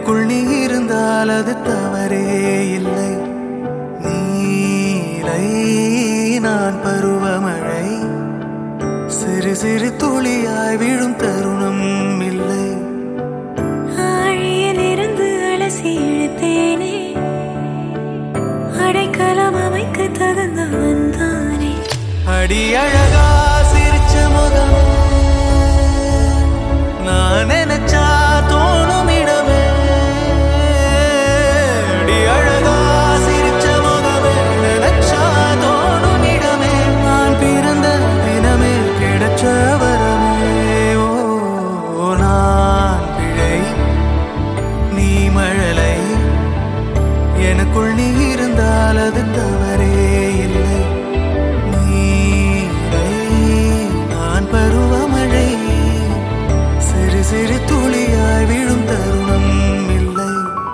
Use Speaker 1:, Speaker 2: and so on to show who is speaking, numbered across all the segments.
Speaker 1: எனக்குள் நீ இருந்தால் அது தவறே இல்லை. நீலை நான் பருவமழை, சிறு சிறு துளியாய் விழும் தருணம் இல்லை.
Speaker 2: ஆழியில் இருந்து அலசி இழுத்தேனே, அடைக்கலம் அமைக்க தகுந்தவன் தானே.
Speaker 1: அடி அழகா சிரிச்ச முகம், நான் நினைச்சா தோணும் இடமே. அடி அழகா சிரிச்ச முகமே, நினைச்சா தோணும் இடமே. நான் பிறந்த தினமே கிடைச்ச வரமே. ஓ நான் பிழை, நீ மழலை, எனக்குள் நீ இருந்தால் அது தவறே இல்லை. நீலை நான் பருவமழை, சிறு சிறு துளியாய் விழும் தருணம் இல்லை.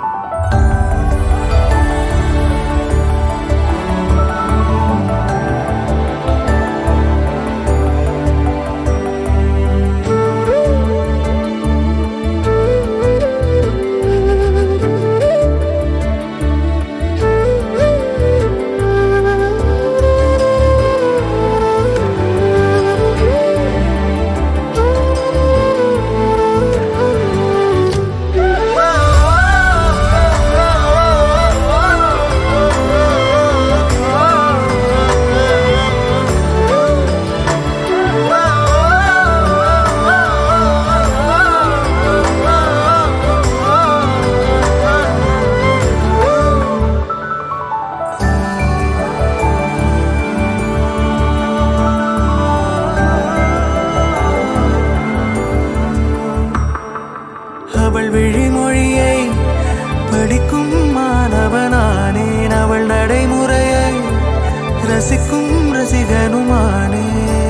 Speaker 1: அவள் விழிமொழியை படிக்கும் மாணவனானேன், அவள் நடைமுறையை ரசிக்கும் ரசிகனுமானே.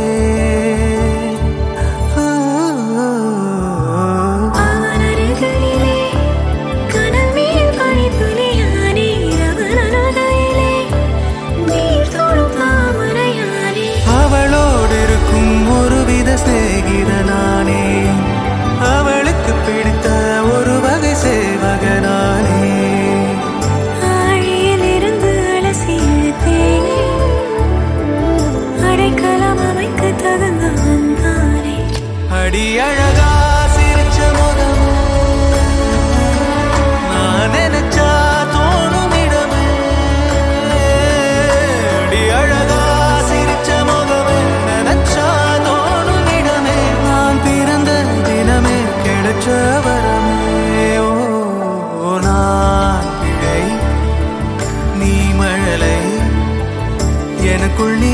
Speaker 2: அவன் அருகிலே கனல் மேல் பனித்துளியானே, அவன் அருகிலே நீர் தொடும் தாமரையானே.
Speaker 1: அவளோடு இருக்கும் ஒருவித சிநேகிதனானே, அவளுக்கு பிடித்த ஒரு வகை சேவகனானே.
Speaker 2: ஆழியில் இருந்து அலசி இழுத்தேனே, அடைக்கலம் அமைக்க தகுந்தவன் தானே.
Speaker 1: அடி அழகா சிரிச்ச முகம், நான் நினைச்சா தோணும் இடமே. அடி அழகா சிரிச்ச முகமே, நினைச்சா தோணும் இடமே. நான் பிறந்த தினமே கிடைச்ச வரமே. ஓ நான் பிழை, நீ மழலை, எனக்குள் நீ